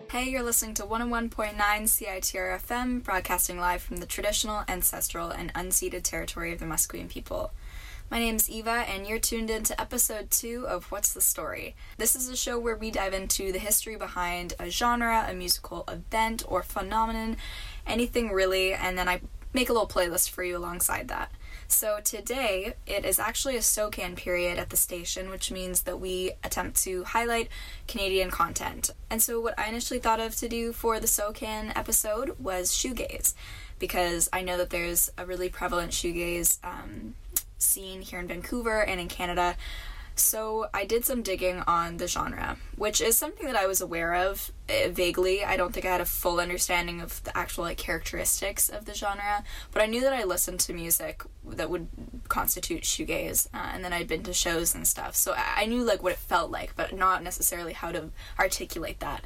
Hey, you're listening to 101.9 CITR FM, broadcasting live from the traditional, ancestral, and unceded territory of the Musqueam people. My name's Eva, and you're tuned in to episode 2 of What's the Story? This is a show where we dive into the history behind a genre, a musical event, or phenomenon, anything really, and then I make a little playlist for you alongside that. So today, it is actually a SOCAN period at the station, which means that we attempt to highlight Canadian content. And so what I initially thought of to do for the SOCAN episode was shoegaze, because I know that there's a really prevalent shoegaze scene here in Vancouver and in Canada. So I did some digging on the genre, which is something that I was aware of vaguely. I don't think I had a full understanding of the actual characteristics of the genre, but I knew that I listened to music that would constitute shoegaze, and then I'd been to shows and stuff, so I knew what it felt like, but not necessarily how to articulate that.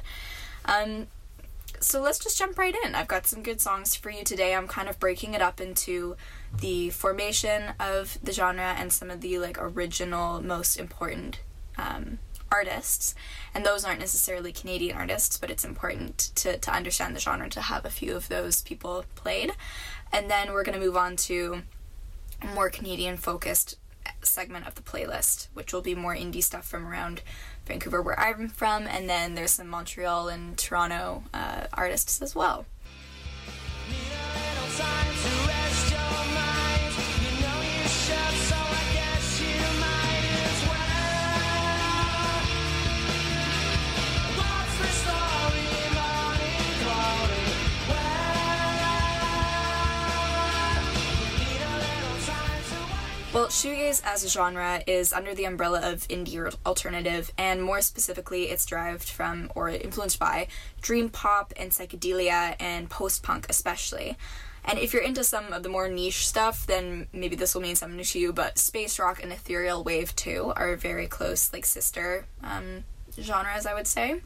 So let's just jump right in. I've got some good songs for you today. I'm kind of breaking it up into the formation of the genre and some of the original, most important artists. And those aren't necessarily Canadian artists, but it's important to understand the genre to have a few of those people played. And then we're going to move on to a more Canadian-focused segment of the playlist, which will be more indie stuff from around Vancouver, where I'm from, and then there's some Montreal and Toronto artists as well. Well, shoegaze as a genre is under the umbrella of indie or alternative, and more specifically, it's derived from or influenced by dream pop and psychedelia and post-punk especially. And if you're into some of the more niche stuff, then maybe this will mean something to you, but space rock and ethereal wave too are very close, sister genres, I would say.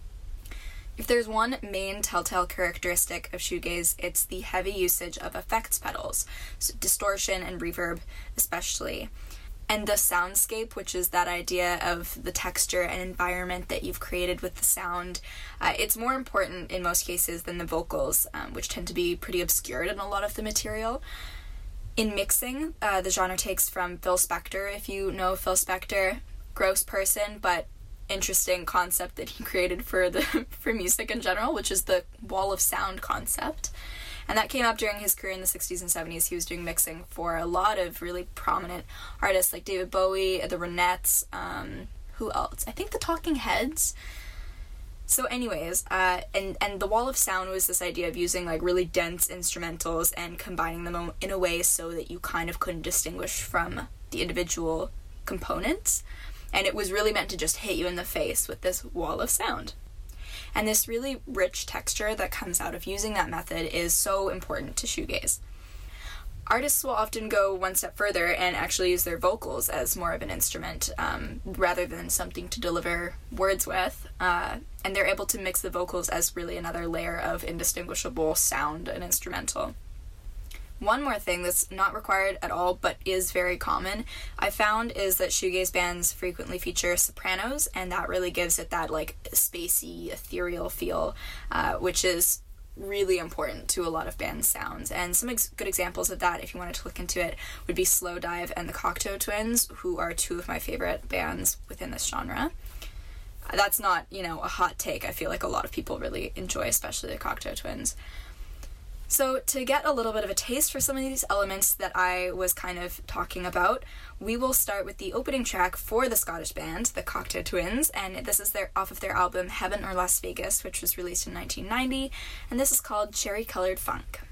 If there's one main telltale characteristic of shoegaze, it's the heavy usage of effects pedals, so distortion and reverb especially, and the soundscape, which is that idea of the texture and environment that you've created with the sound. It's more important in most cases than the vocals, which tend to be pretty obscured in a lot of the material. In mixing, the genre takes from Phil Spector. If you know Phil Spector, gross person, but interesting concept that he created for music in general, which is the wall of sound concept. And that came up during his career in the 60s and 70s. He was doing mixing for a lot of really prominent artists like David Bowie, the Ronettes, who else? I think the Talking Heads. So anyways, and the wall of sound was this idea of using really dense instrumentals and combining them in a way so that you kind of couldn't distinguish from the individual components. And it was really meant to just hit you in the face with this wall of sound. And this really rich texture that comes out of using that method is so important to shoegaze. Artists will often go one step further and actually use their vocals as more of an instrument, rather than something to deliver words with. And they're able to mix the vocals as really another layer of indistinguishable sound and instrumental. One more thing that's not required at all, but is very common, I found, is that shoegaze bands frequently feature sopranos, and that really gives it that, spacey, ethereal feel, which is really important to a lot of bands' sounds. And some good examples of that, if you wanted to look into it, would be Slowdive and the Cocteau Twins, who are two of my favorite bands within this genre. That's not, a hot take. I feel like a lot of people really enjoy, especially the Cocteau Twins. So to get a little bit of a taste for some of these elements that I was kind of talking about, we will start with the opening track for the Scottish band, the Cocteau Twins, and this is off of their album Heaven or Las Vegas, which was released in 1990, and this is called Cherry Colored Funk.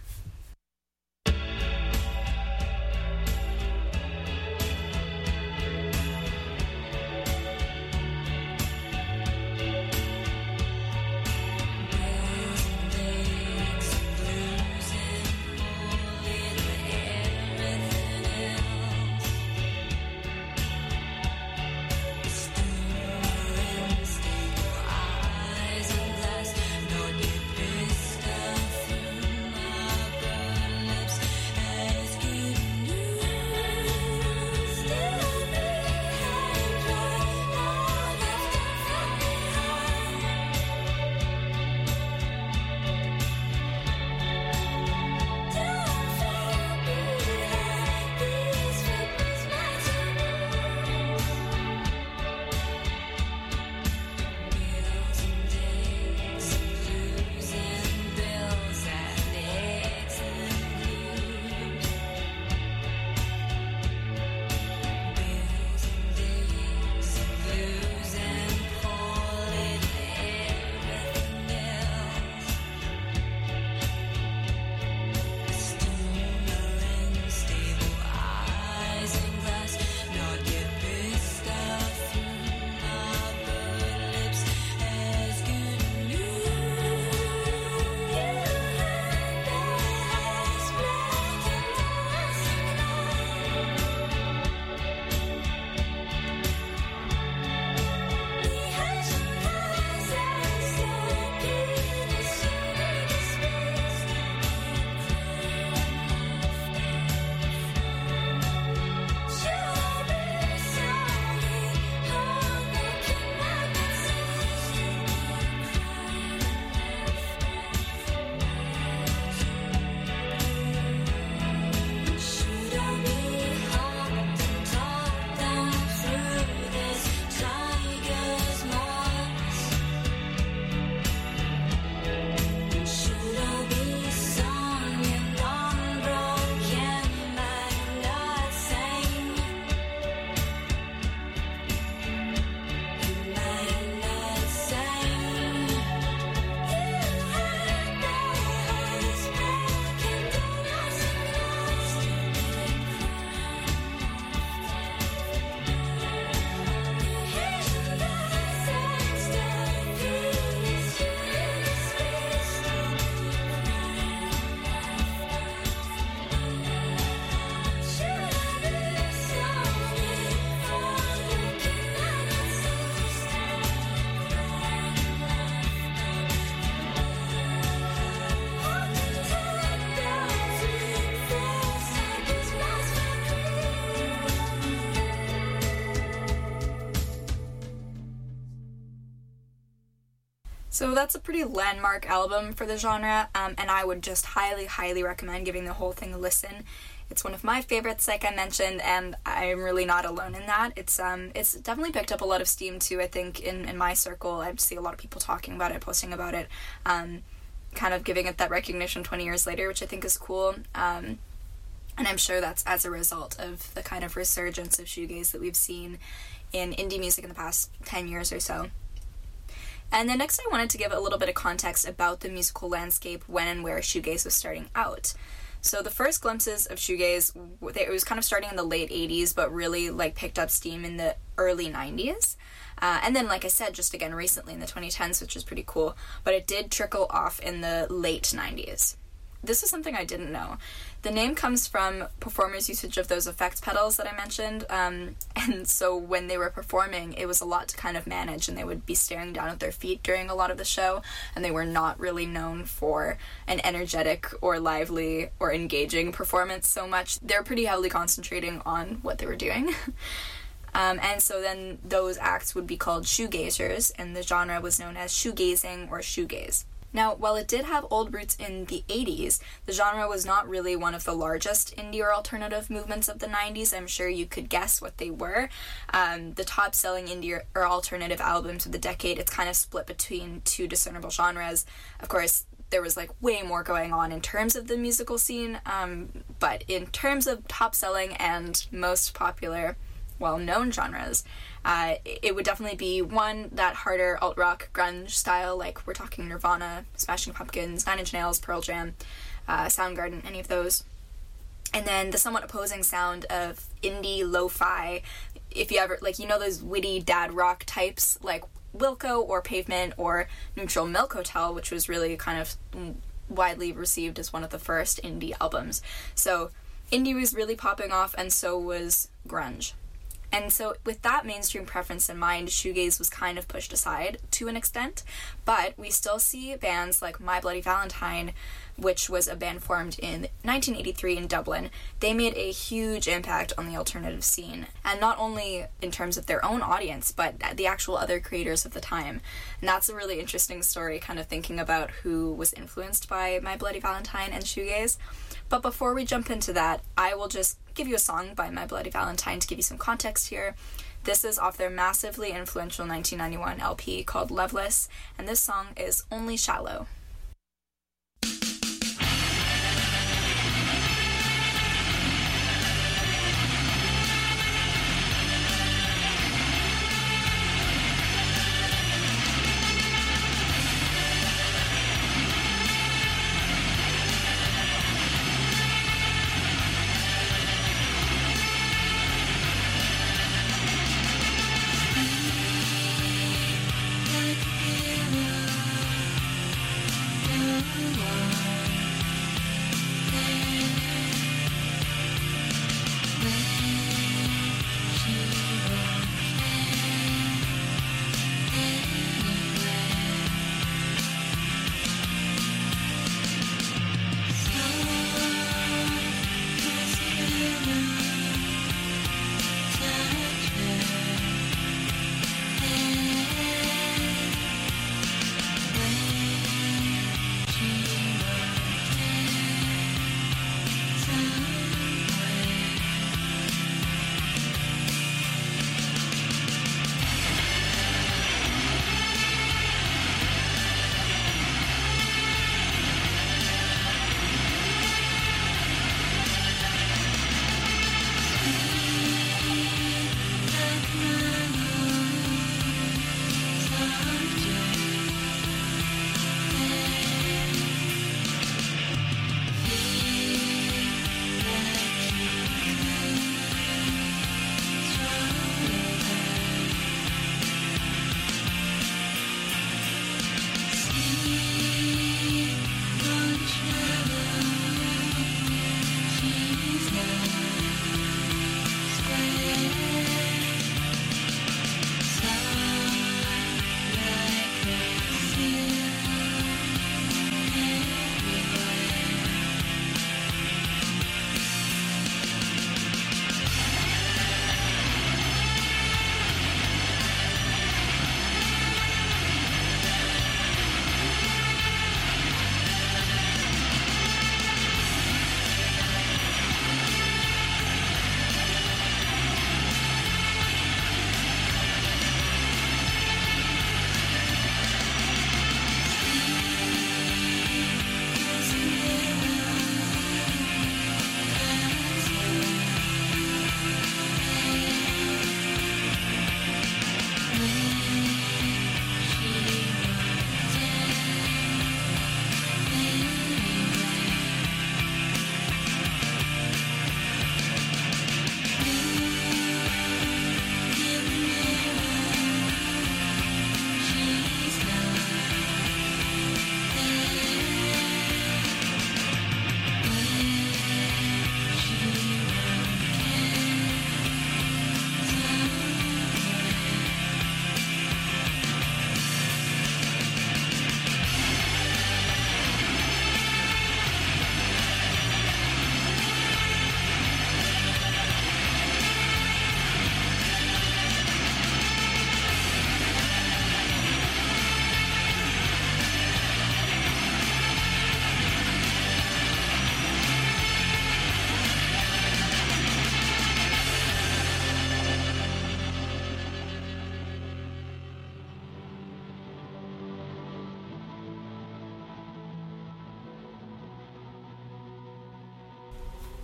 So that's a pretty landmark album for the genre, and I would just highly, highly recommend giving the whole thing a listen. It's one of my favorites, like I mentioned, and I'm really not alone in that. It's definitely picked up a lot of steam too, I think, in my circle. I see a lot of people talking about it, posting about it, kind of giving it that recognition 20 years later, which I think is cool. And I'm sure that's as a result of the kind of resurgence of shoegaze that we've seen in indie music in the past 10 years or so. And then next I wanted to give a little bit of context about the musical landscape when and where shoegaze was starting out. So the first glimpses of shoegaze, it was kind of starting in the late 80s, but really like picked up steam in the early 90s. And then, like I said, just again recently in the 2010s, which is pretty cool, but it did trickle off in the late 90s. This is something I didn't know. The name comes from performers' usage of those effects pedals that I mentioned, and so when they were performing, it was a lot to kind of manage, and they would be staring down at their feet during a lot of the show, and they were not really known for an energetic or lively or engaging performance so much. They're pretty heavily concentrating on what they were doing. And so then those acts would be called shoegazers, and the genre was known as shoegazing or shoegaze. Now, while it did have old roots in the 80s, the genre was not really one of the largest indie or alternative movements of the 90s. I'm sure you could guess what they were. The top-selling indie or alternative albums of the decade, it's kind of split between two discernible genres. Of course, there was like way more going on in terms of the musical scene, but in terms of top-selling and most popular, well-known genres, it would definitely be one, that harder alt-rock grunge style, like we're talking Nirvana, Smashing Pumpkins, Nine Inch Nails, Pearl Jam, Soundgarden, any of those. And then the somewhat opposing sound of indie lo-fi, if you ever, like, you know those witty dad rock types, like Wilco or Pavement or Neutral Milk Hotel, which was really kind of widely received as one of the first indie albums. So indie was really popping off, and so was grunge. And so with that mainstream preference in mind, shoegaze was kind of pushed aside to an extent, but we still see bands like My Bloody Valentine, which was a band formed in 1983 in Dublin. They made a huge impact on the alternative scene, and not only in terms of their own audience, but the actual other creators of the time. And that's a really interesting story, kind of thinking about who was influenced by My Bloody Valentine and shoegaze. But before we jump into that, I will just give you a song by My Bloody Valentine to give you some context here. This is off their massively influential 1991 LP called Loveless, and this song is Only Shallow.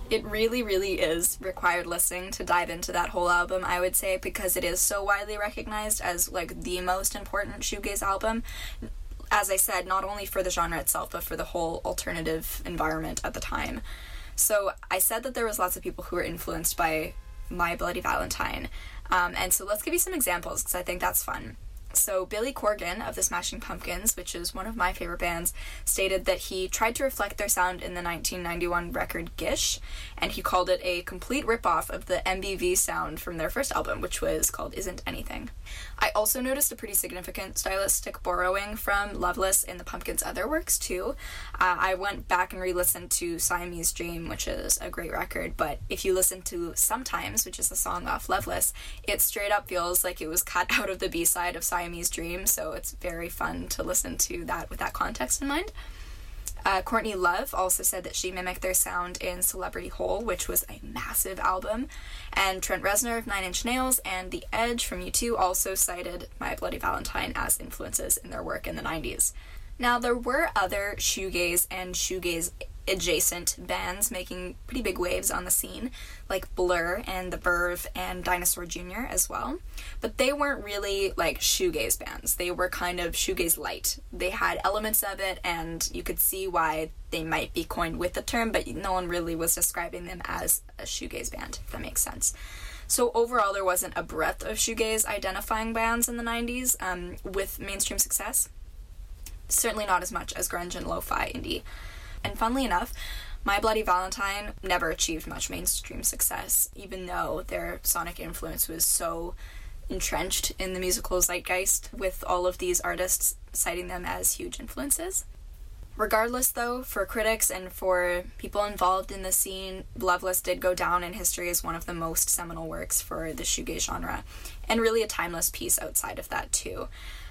It really, really is required listening to dive into that whole album, I would say, because it is so widely recognized as, like, the most important shoegaze album. As I said, not only for the genre itself, but for the whole alternative environment at the time. So I said that there was lots of people who were influenced by My Bloody Valentine. And so let's give you some examples, because I think that's fun. So Billy Corgan of the Smashing Pumpkins, which is one of my favorite bands, stated that he tried to reflect their sound in the 1991 record Gish, and he called it a complete ripoff of the MBV sound from their first album, which was called Isn't Anything. I also noticed a pretty significant stylistic borrowing from Loveless in the Pumpkins' other works, too. I went back and re-listened to Siamese Dream, which is a great record, but if you listen to Sometimes, which is a song off Loveless, it straight up feels like it was cut out of the B-side of Siamese Dream, so it's very fun to listen to that with that context in mind. Courtney Love also said that she mimicked their sound in Celebrity Hole, which was a massive album, and Trent Reznor of Nine Inch Nails and The Edge from U2 also cited My Bloody Valentine as influences in their work in the 90s. Now, there were other shoegaze and shoegaze adjacent bands making pretty big waves on the scene, like Blur and The Verve and Dinosaur Jr. as well. But they weren't really like shoegaze bands. They were kind of shoegaze light. They had elements of it, and you could see why they might be coined with the term, but no one really was describing them as a shoegaze band, if that makes sense. So overall, there wasn't a breadth of shoegaze identifying bands in the 90s with mainstream success. Certainly not as much as grunge and lo-fi indie. And funnily enough, My Bloody Valentine never achieved much mainstream success, even though their sonic influence was so entrenched in the musical zeitgeist, with all of these artists citing them as huge influences. Regardless, though, for critics and for people involved in the scene, Loveless did go down in history as one of the most seminal works for the shoegaze genre, and really a timeless piece outside of that, too.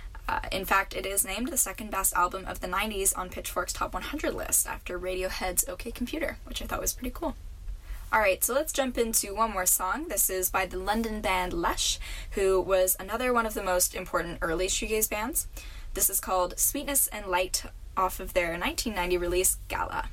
In fact, it is named the second best album of the 90s on Pitchfork's Top 100 list after Radiohead's OK Computer, which I thought was pretty cool. Alright, so let's jump into one more song. This is by the London band Lush, who was another one of the most important early shoegaze bands. This is called Sweetness and Light off of their 1990 release Gala.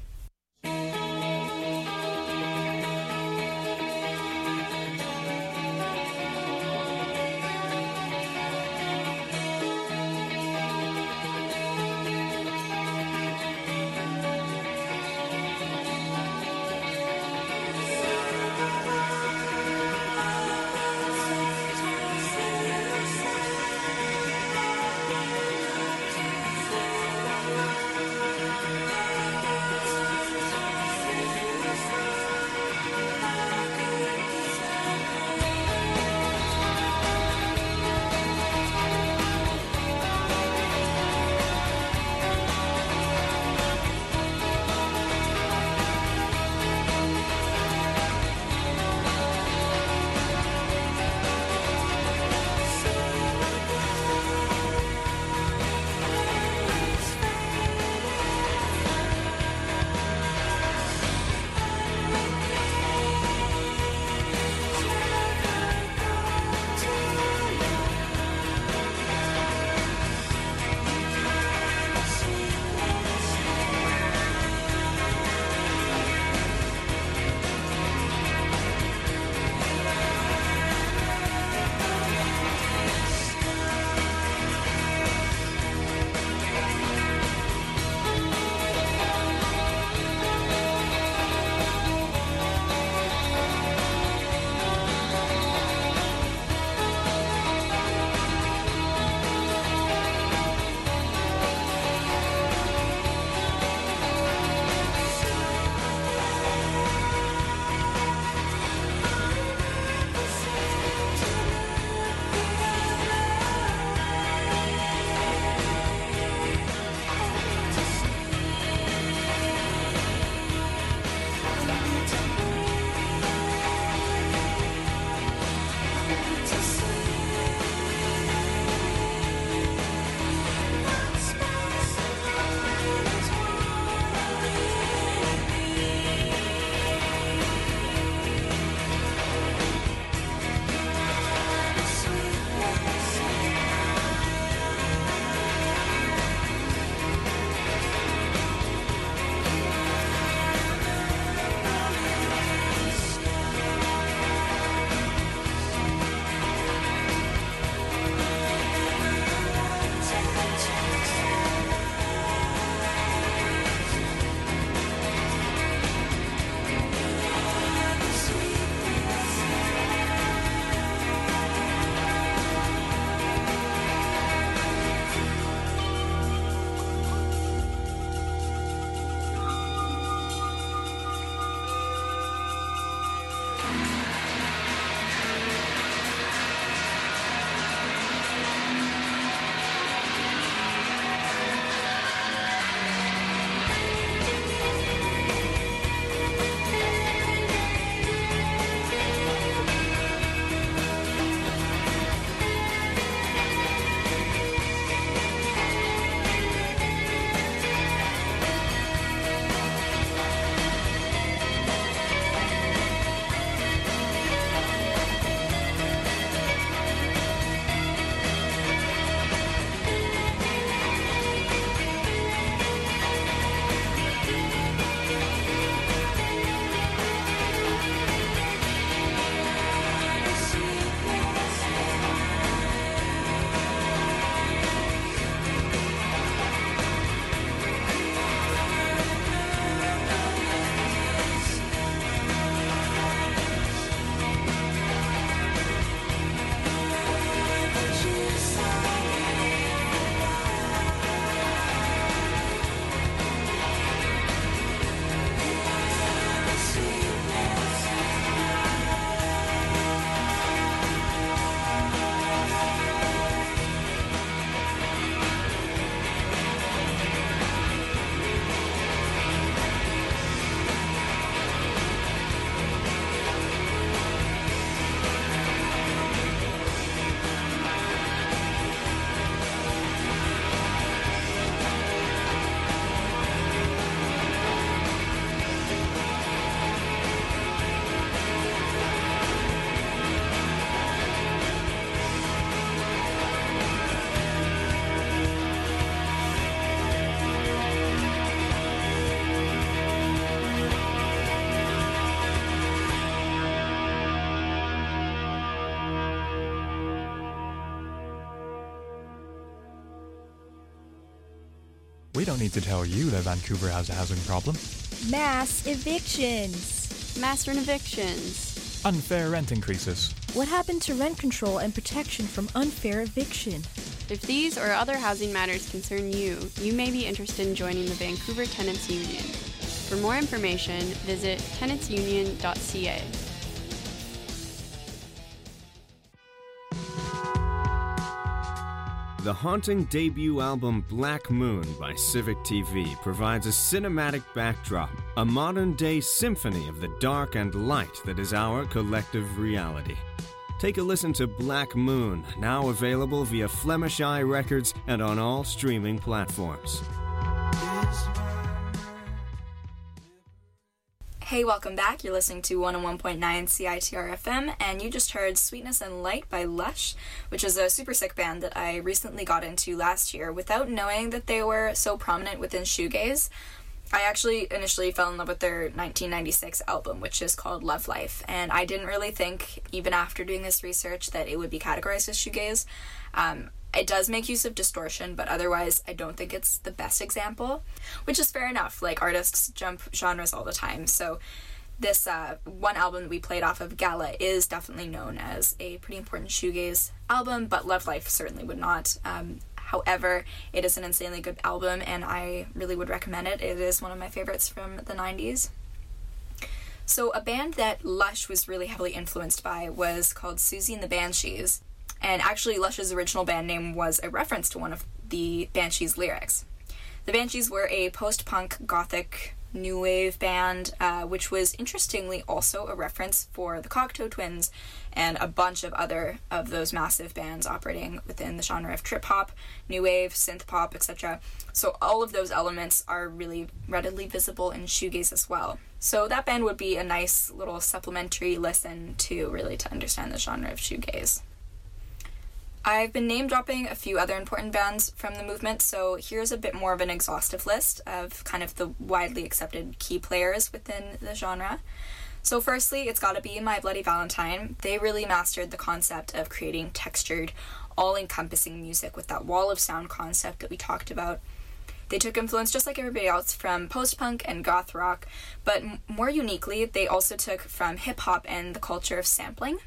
We don't need to tell you that Vancouver has a housing problem. Mass evictions. Mass evictions. Unfair rent increases. What happened to rent control and protection from unfair eviction? If these or other housing matters concern you, you may be interested in joining the Vancouver Tenants Union. For more information, visit tenantsunion.ca. The haunting debut album Black Moon by Civic TV provides a cinematic backdrop, a modern-day symphony of the dark and light that is our collective reality. Take a listen to Black Moon, now available via Flemish Eye Records and on all streaming platforms. Hey, welcome back. You're listening to 101.9 CITR FM, and you just heard Sweetness and Light by Lush, which is a super sick band that I recently got into last year without knowing that they were so prominent within shoegaze. I actually initially fell in love with their 1996 album, which is called Love Life, and I didn't really think, even after doing this research, that it would be categorized as shoegaze. It does make use of distortion, but otherwise I don't think it's the best example, which is fair enough. Like, artists jump genres all the time, so this one album that we played off of, Gala, is definitely known as a pretty important shoegaze album, but Love Life certainly would not. However, it is an insanely good album, and I really would recommend it. It is one of my favorites from the 90s. So a band that Lush was really heavily influenced by was called Siouxsie and the Banshees. And actually, Lush's original band name was a reference to one of the Banshees' lyrics. The Banshees were a post-punk gothic new wave band, which was interestingly also a reference for the Cocteau Twins and a bunch of other of those massive bands operating within the genre of trip-hop, new wave, synth-pop, etc. So all of those elements are really readily visible in shoegaze as well. So that band would be a nice little supplementary listen to understand the genre of shoegaze. I've been name-dropping a few other important bands from the movement, so here's a bit more of an exhaustive list of kind of the widely accepted key players within the genre. So firstly, it's gotta be My Bloody Valentine. They really mastered the concept of creating textured, all-encompassing music with that wall of sound concept that we talked about. They took influence, just like everybody else, from post-punk and goth rock, but more uniquely, they also took from hip-hop and the culture of sampling,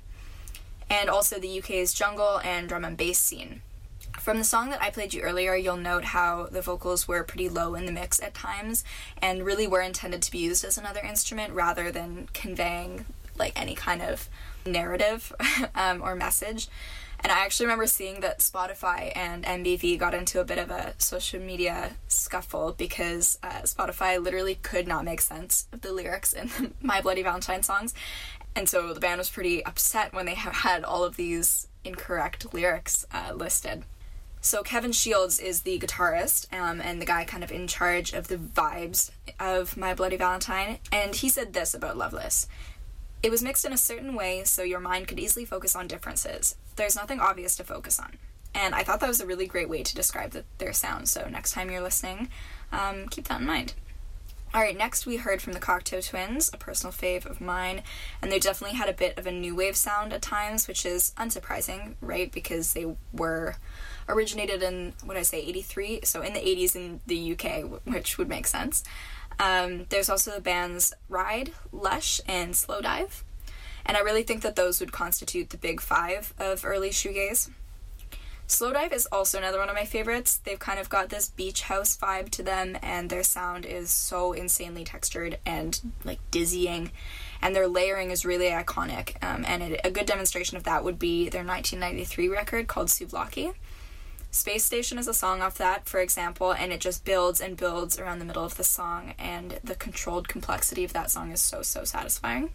and also the UK's jungle and drum and bass scene. From the song that I played you earlier, you'll note how the vocals were pretty low in the mix at times, and really were intended to be used as another instrument rather than conveying like any kind of narrative or message. And I actually remember seeing that Spotify and MBV got into a bit of a social media scuffle because Spotify literally could not make sense of the lyrics in the My Bloody Valentine songs. And so the band was pretty upset when they had all of these incorrect lyrics listed. So Kevin Shields is the guitarist and the guy kind of in charge of the vibes of My Bloody Valentine, and he said this about Loveless. It was mixed in a certain way so your mind could easily focus on differences. There's nothing obvious to focus on. And I thought that was a really great way to describe their sound, so next time you're listening, keep that in mind. Alright, next we heard from the Cocteau Twins, a personal fave of mine, and they definitely had a bit of a new wave sound at times, which is unsurprising, right, because they were originated in, 83, so in the 80s in the UK, which would make sense. There's also the bands Ride, Lush, and Slowdive, and I really think that those would constitute the big five of early shoegaze. Slowdive is also another one of my favorites. They've kind of got this beach house vibe to them, and their sound is so insanely textured and like dizzying, and their layering is really iconic, and a good demonstration of that would be their 1993 record called Souvlaki. Space Station is a song off that, for example, and it just builds and builds around the middle of the song, and the controlled complexity of that song is so satisfying.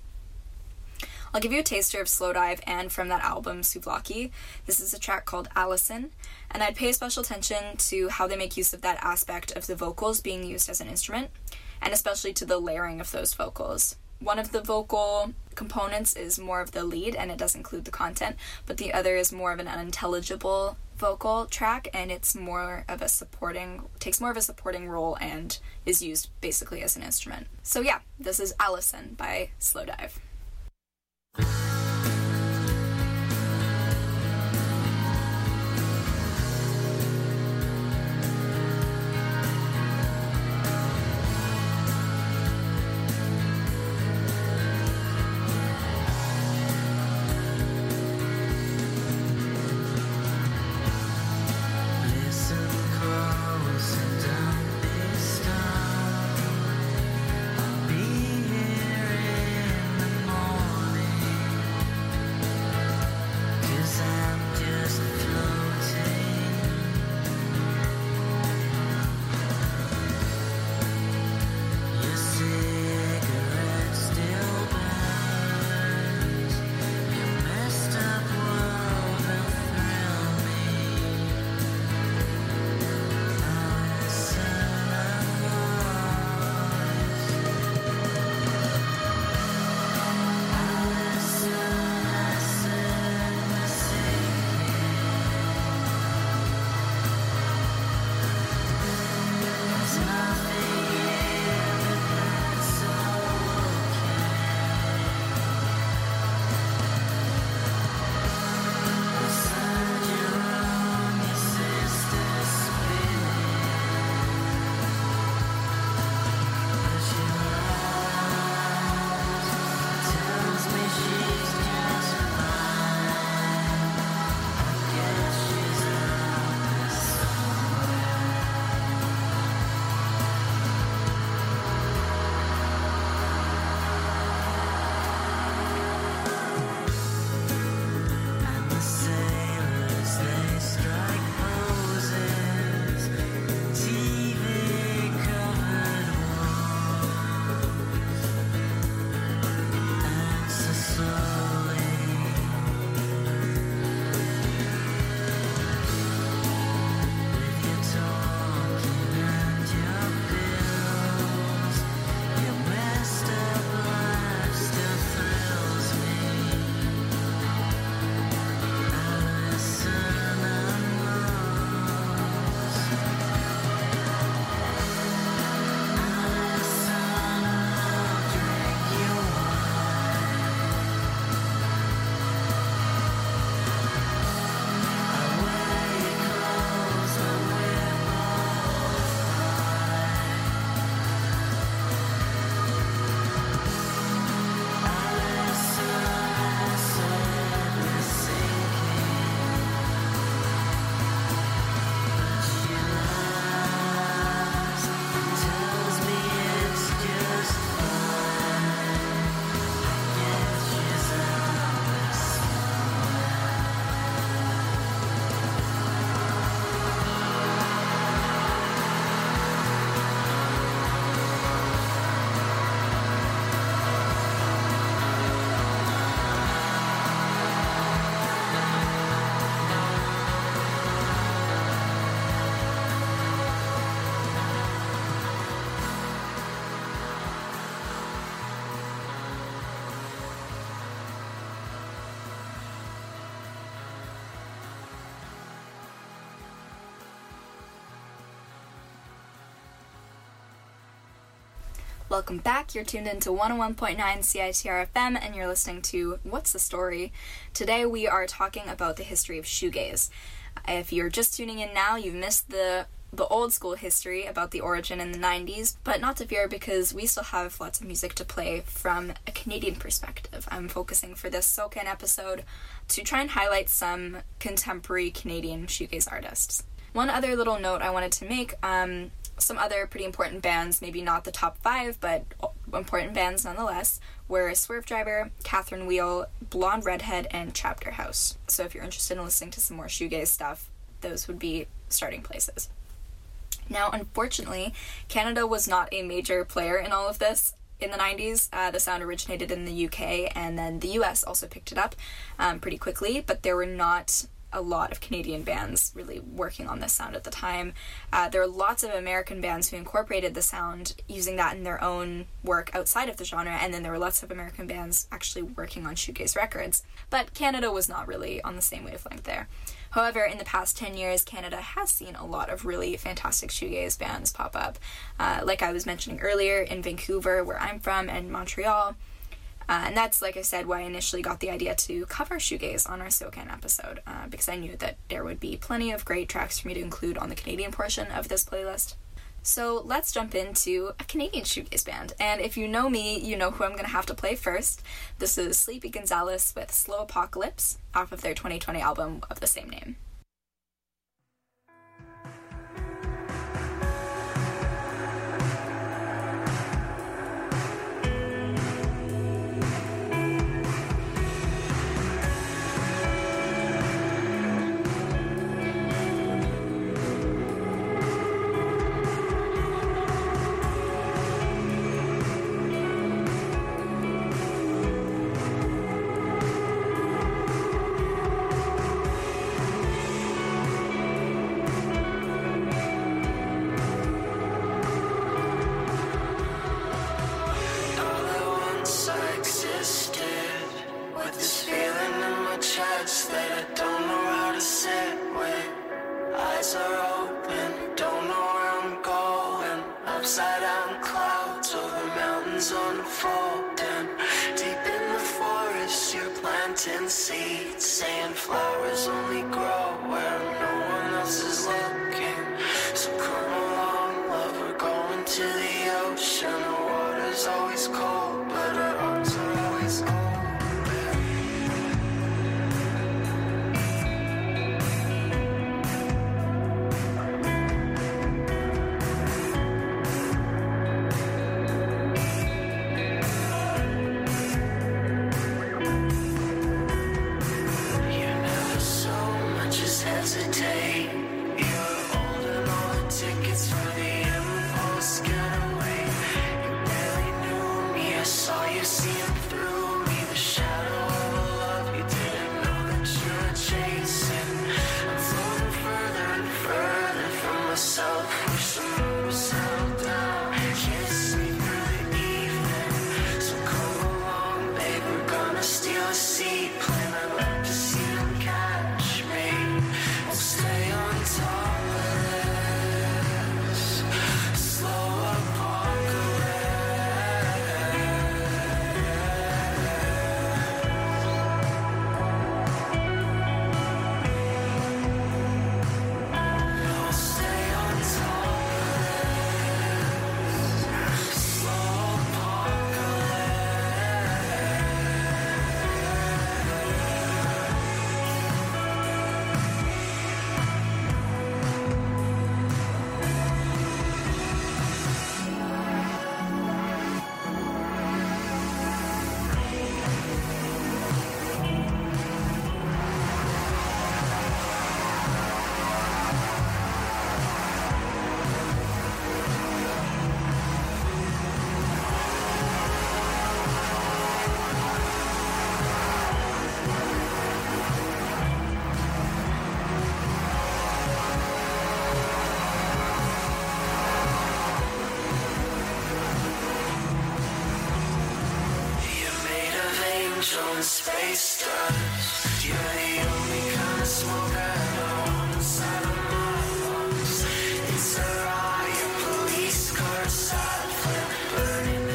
I'll give you a taster of Slowdive and from that album, Souvlaki. This is a track called Allison, and I'd pay special attention to how they make use of that aspect of the vocals being used as an instrument, and especially to the layering of those vocals. One of the vocal components is more of the lead, and it does include the content, but the other is more of an unintelligible vocal track, and it's more of takes more of a supporting role and is used basically as an instrument. So yeah, this is Allison by Slowdive. Welcome back. You're tuned into 101.9 CITR FM and you're listening to What's the Story? Today we are talking about the history of shoegaze. If you're just tuning in now, you've missed the old school history about the origin in the 90s, but not to fear because we still have lots of music to play from a Canadian perspective. I'm focusing for this SoCan episode to try and highlight some contemporary Canadian shoegaze artists. One other little note I wanted to make, some other pretty important bands, maybe not the top 5, but important bands nonetheless, were Swervedriver, Catherine Wheel, Blonde Redhead, and Chapter House. So if you're interested in listening to some more shoegaze stuff, those would be starting places. Now, unfortunately, Canada was not a major player in all of this. In the 90s, the sound originated in the UK, and then the US also picked it up pretty quickly, but there were not a lot of Canadian bands really working on this sound at the time. There were lots of American bands who incorporated the sound, using that in their own work outside of the genre, and then there were lots of American bands actually working on shoegaze records. But Canada was not really on the same wavelength there. However, in the past 10 years, Canada has seen a lot of really fantastic shoegaze bands pop up. Like I was mentioning earlier, in Vancouver, where I'm from, and Montreal. And that's, like I said, why I initially got the idea to cover shoegaze on our SoCan episode, because I knew that there would be plenty of great tracks for me to include on the Canadian portion of this playlist. So let's jump into a Canadian shoegaze band. And if you know me, you know who I'm going to have to play first. This is Sleepy Gonzales with Slow Apocalypse off of their 2020 album of the same name. Seeds, saying flowers only grow where no one else is looking. So come along, love, we're going to the ocean. The water's always cold, but our arms are always open. on space dust. You're the only kind of smoke I know inside of my lungs. It's a riot, police car, side flip, burning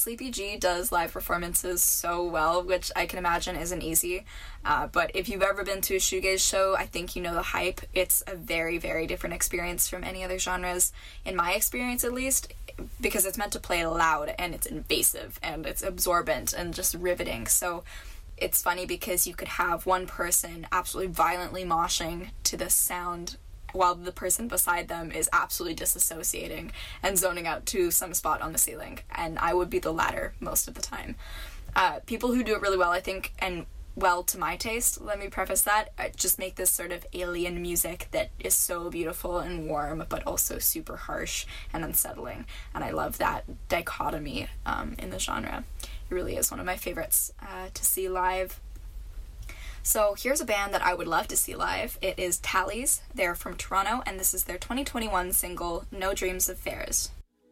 Sleepy G does live performances so well, which I can imagine isn't easy. But if you've ever been to a shoegaze show, I think you know the hype. It's a very, very different experience from any other genres, in my experience at least, because it's meant to play loud, and it's invasive, and it's absorbent, and just riveting. So it's funny because you could have one person absolutely violently moshing to the sound while the person beside them is absolutely disassociating and zoning out to some spot on the ceiling. And I would be the latter most of the time. People who do it really well, I think, and well to my taste, let me preface that, just make this sort of alien music that is so beautiful and warm, but also super harsh and unsettling. And I love that dichotomy in the genre. It really is one of my favorites to see live. So here's a band that I would love to see live. It is Tallies. They're from Toronto, and this is their 2021 single, No Dreams of Fairs.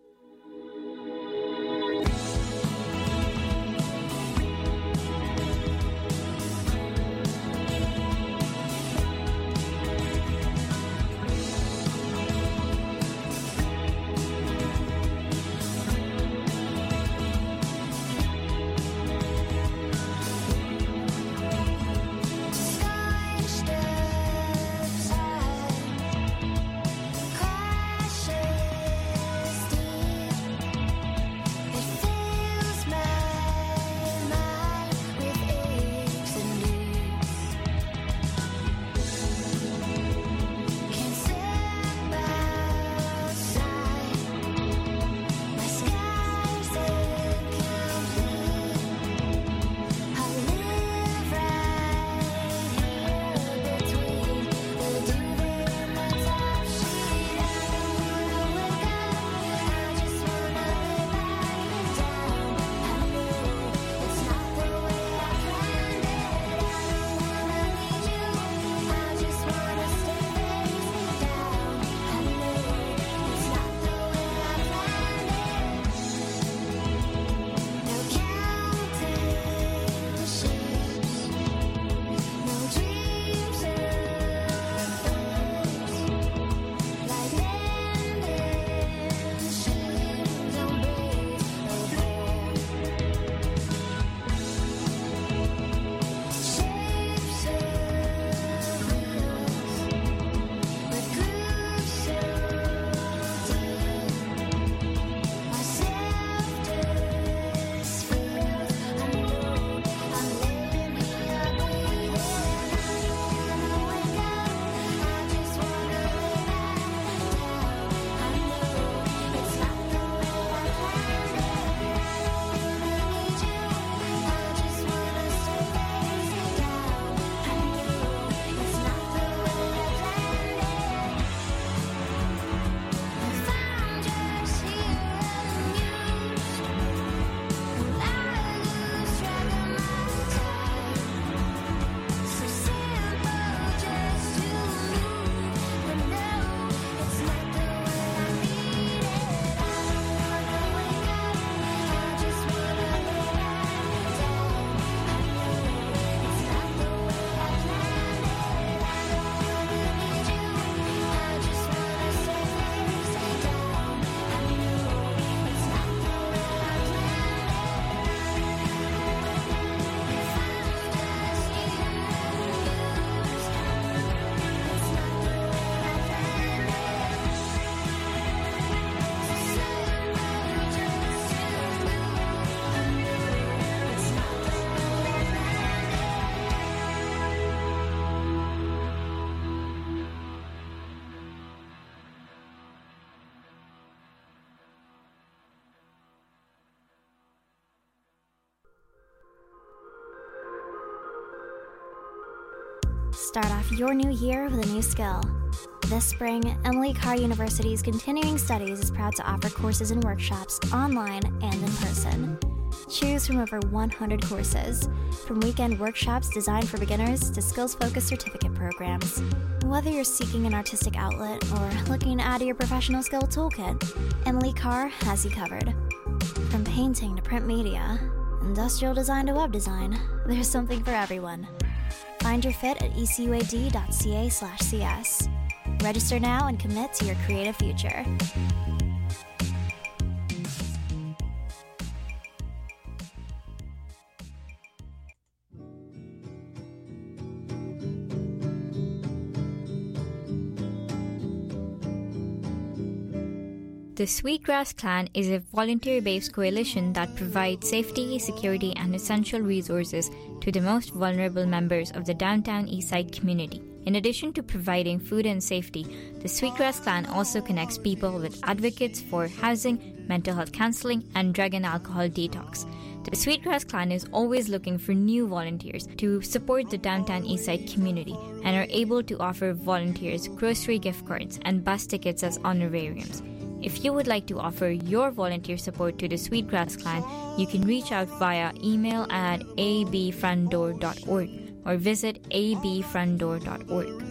Start off your new year with a new skill. This spring, Emily Carr University's Continuing Studies is proud to offer courses and workshops online and in person. Choose from over 100 courses, from weekend workshops designed for beginners to skills-focused certificate programs. Whether you're seeking an artistic outlet or looking to add to your professional skill toolkit, Emily Carr has you covered. From painting to print media, industrial design to web design, there's something for everyone. Find your fit at ecuad.ca/cs. Register now and commit to your creative future. The Sweetgrass Clan is a volunteer-based coalition that provides safety, security, and essential resources to the most vulnerable members of the downtown Eastside community. In addition to providing food and safety, the Sweetgrass Clan also connects people with advocates for housing, mental health counseling, and drug and alcohol detox. The Sweetgrass Clan is always looking for new volunteers to support the downtown Eastside community and are able to offer volunteers grocery gift cards and bus tickets as honorariums. If you would like to offer your volunteer support to the Sweetgrass Clan, you can reach out via email at abfrontdoor.org or visit abfrontdoor.org.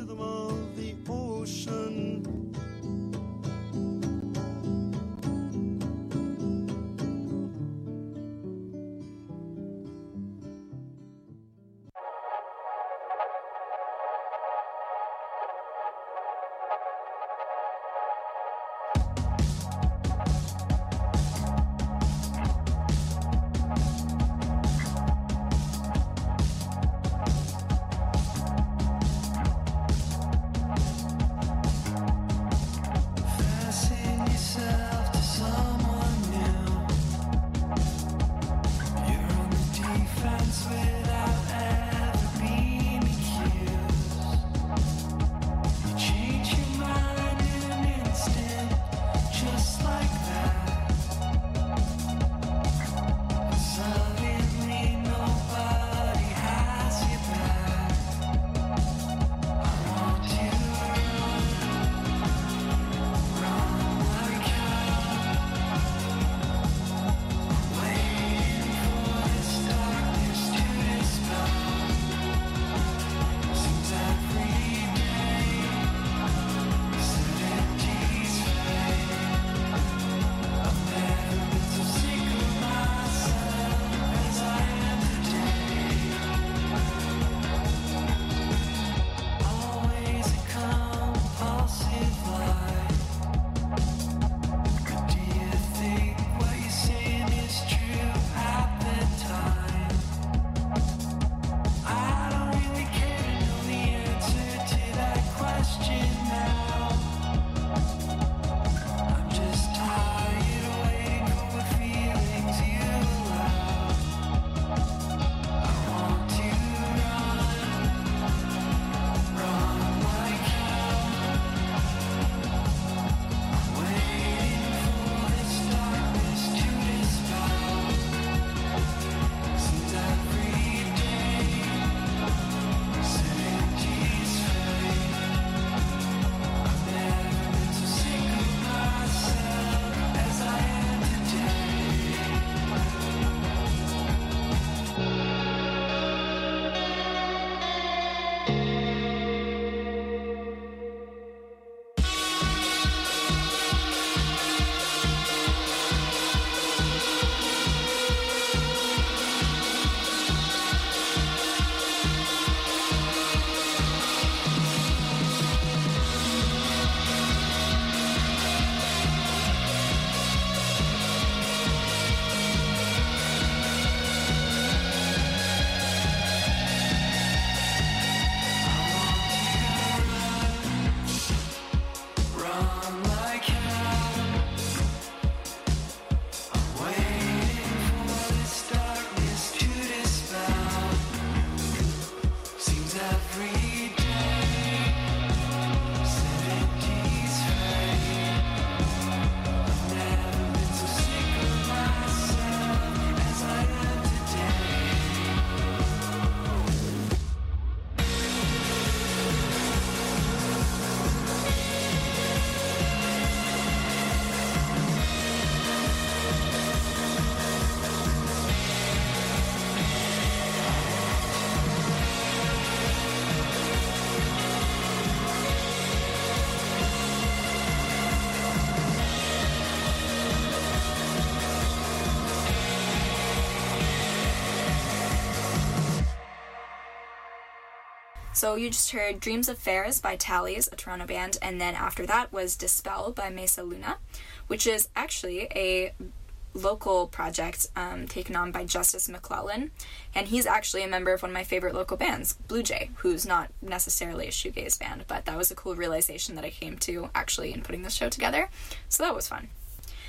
So you just heard Dreams of Fairs by Tallies, a Toronto band, and then after that was Dispel by Mesa Luna, which is actually a local project taken on by Justice McClellan, and he's actually a member of one of my favorite local bands, Blue Jay, who's not necessarily a shoegaze band, but that was a cool realization that I came to actually in putting this show together, so that was fun.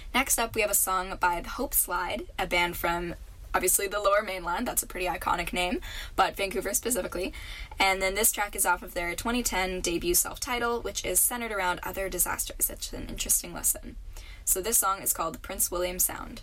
Next up, we have a song by The Hope Slide, a band from obviously the Lower Mainland. That's a pretty iconic name, but Vancouver specifically. And then this track is off of their 2010 debut self-title, which is centered around other disasters. It's an interesting listen. So this song is called Prince William Sound.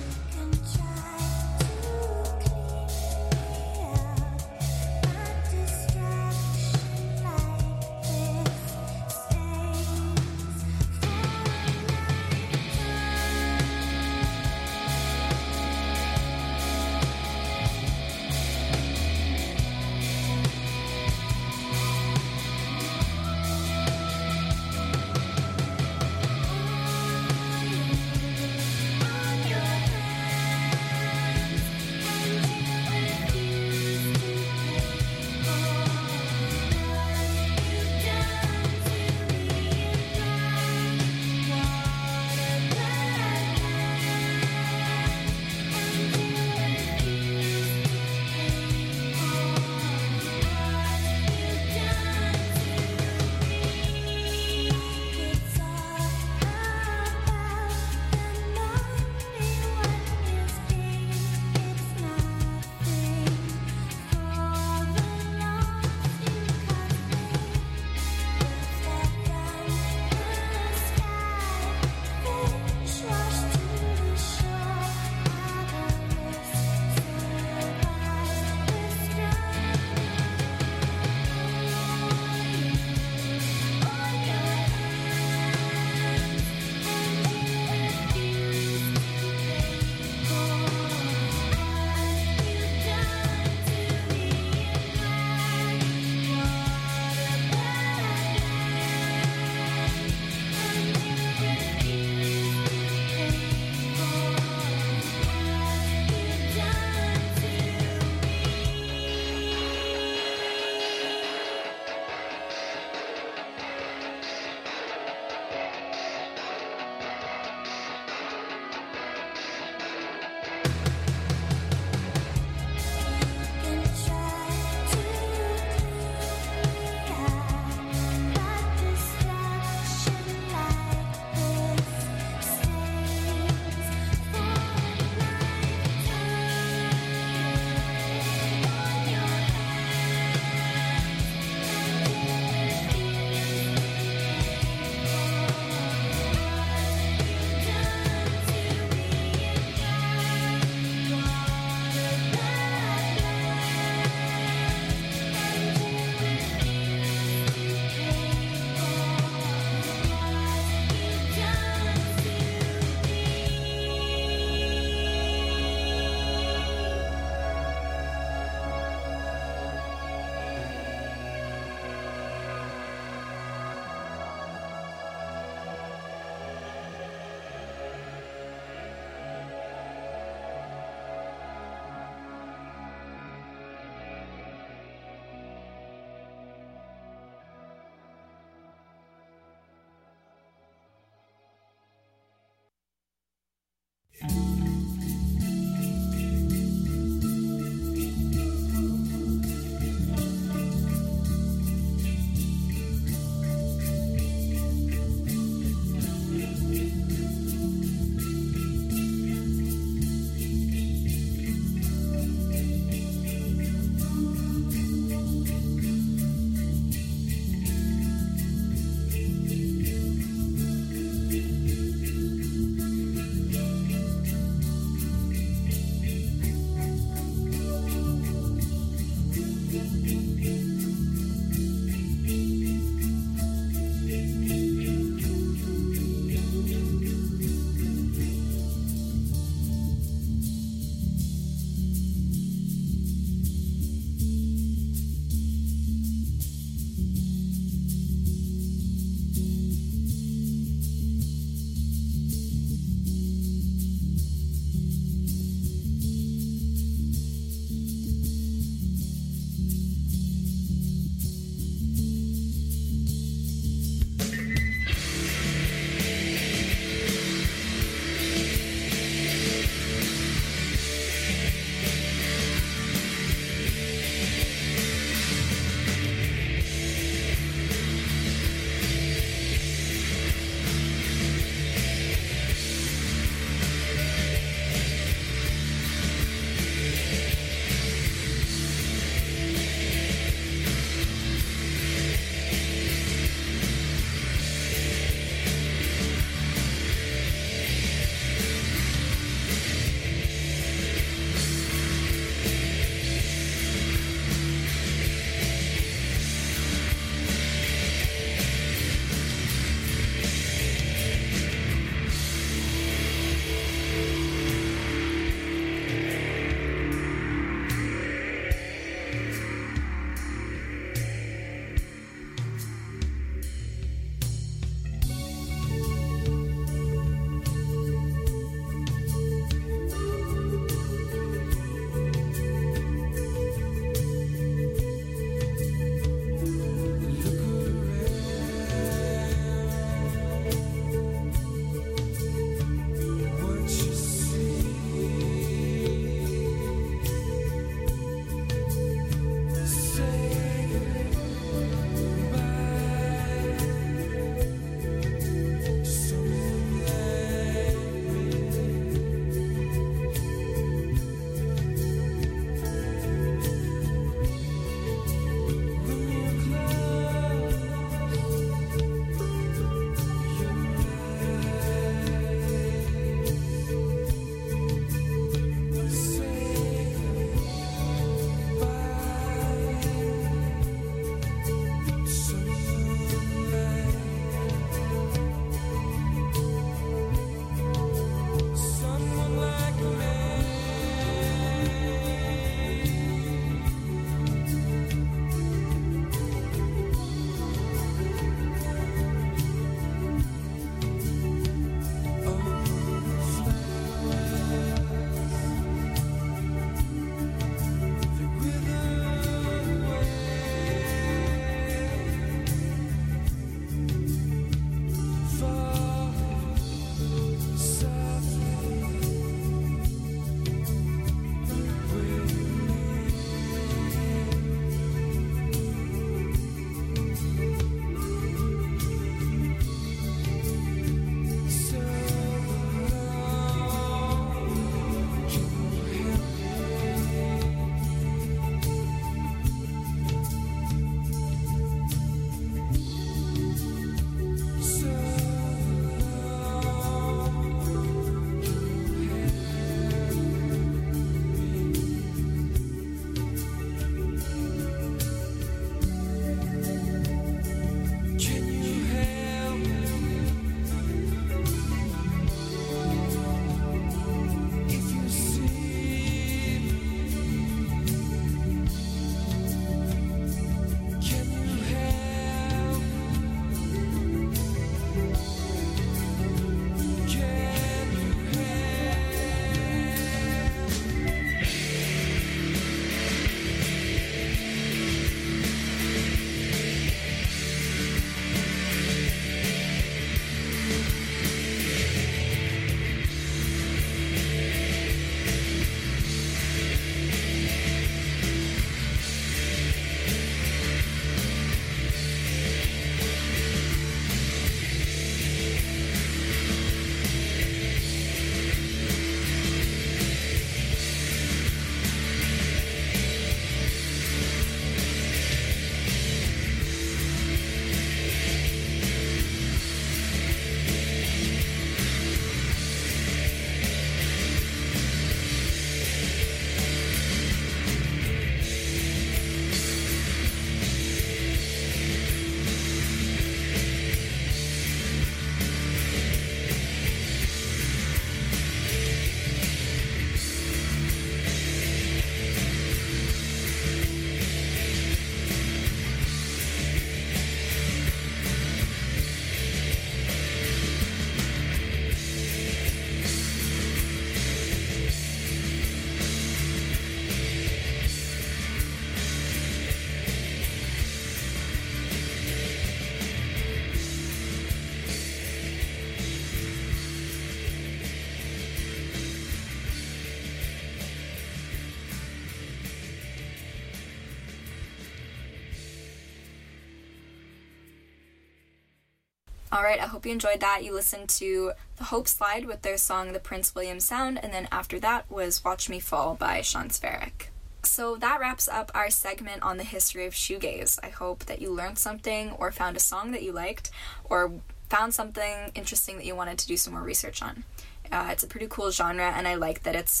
Alright, I hope you enjoyed that. You listened to The Hope Slide with their song The Prince William Sound, and then after that was Watch Me Fall by Sean Sverrick. So that wraps up our segment on the history of shoegaze. I hope that you learned something or found a song that you liked or found something interesting that you wanted to do some more research on. It's a pretty cool genre, and I like that it's,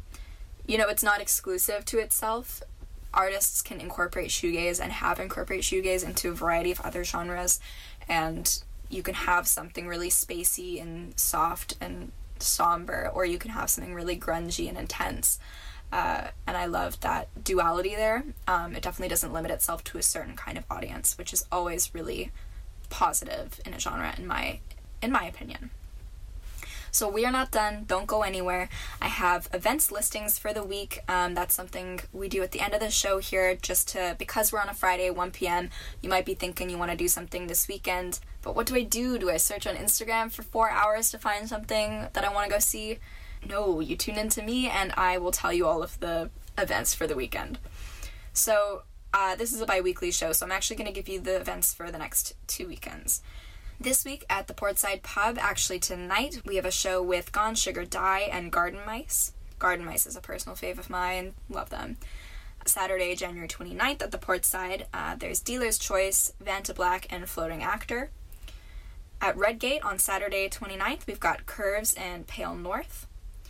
it's not exclusive to itself. Artists can incorporate shoegaze and have incorporated shoegaze into a variety of other genres, and you can have something really spacey and soft and somber, or you can have something really grungy and intense. And I love that duality there. It definitely doesn't limit itself to a certain kind of audience, which is always really positive in a genre, in my opinion. So we are not done. Don't go anywhere. I have events listings for the week. That's something we do at the end of the show here, because we're on a Friday, 1 p.m. You might be thinking you want to do something this weekend, but what do I do? Do I search on Instagram for 4 hours to find something that I want to go see? No, you tune in to me and I will tell you all of the events for the weekend. So this is a bi-weekly show, so I'm actually going to give you the events for the next 2 weekends. This week at the Portside Pub, actually tonight, we have a show with Gone Sugar Die and Garden Mice. Garden Mice is a personal fave of mine. Love them. Saturday, January 29th at the Portside, there's Dealer's Choice, Vanta Black, and Floating Actor. At Redgate on Saturday 29th, we've got Curves and Pale North.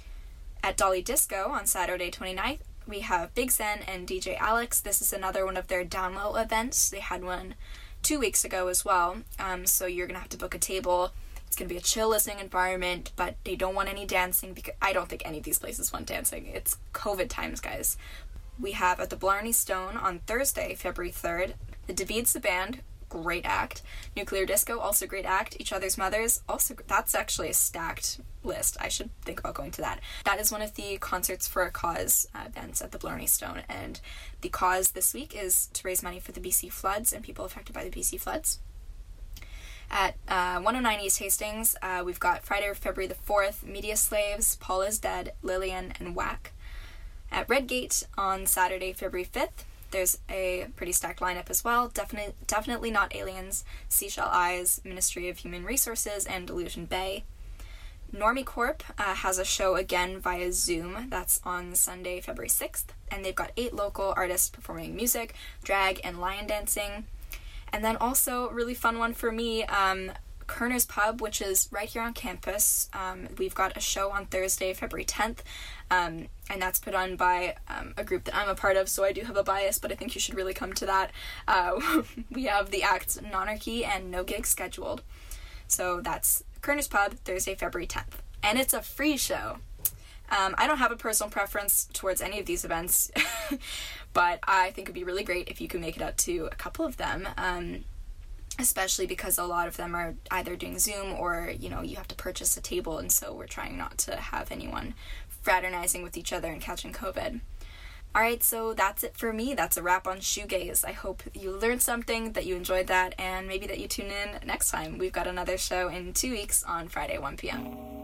At Dolly Disco on Saturday 29th, we have Big Zen and DJ Alex. This is another one of their download events. They had one 2 weeks ago as well, so you're gonna have to book a table. It's gonna be a chill listening environment, but they don't want any dancing, because I don't think any of these places want dancing. It's COVID times, guys. We have at the Blarney Stone on Thursday, February 3rd, the Davids the Band, great act. Nuclear Disco, also great act. Each Other's Mothers, also, that's actually a stacked list. I should think about going to that. That is one of the Concerts for a Cause events at the Blarney Stone, and the cause this week is to raise money for the BC floods and people affected by the BC floods. At 109 East Hastings, we've got Friday, February the 4th, Media Slaves, Paul is Dead, Lillian, and Whack. At Redgate on Saturday, February 5th, there's a pretty stacked lineup as well. Definitely Not Aliens, Seashell Eyes, Ministry of Human Resources, and Delusion Bay. Normie Corp has a show again via Zoom. That's on Sunday, February 6th. And they've got 8 local artists performing music, drag, and lion dancing. And then also, a really fun one for me, Kerner's Pub, which is right here on campus. We've got a show on Thursday, February 10th, and that's put on by a group that I'm a part of, so I do have a bias, but I think you should really come to that. We have the acts Nonarchy and No Gig Scheduled. So that's Kerner's Pub, Thursday, February 10th. And it's a free show. I don't have a personal preference towards any of these events, but I think it'd be really great if you could make it out to a couple of them, especially because a lot of them are either doing Zoom or, you have to purchase a table, and so we're trying not to have anyone fraternizing with each other and catching COVID. Alright, so that's it for me. That's a wrap on shoegaze. I hope you learned something, that you enjoyed that, and maybe that you tune in next time. We've got another show in 2 weeks on Friday, 1 p.m.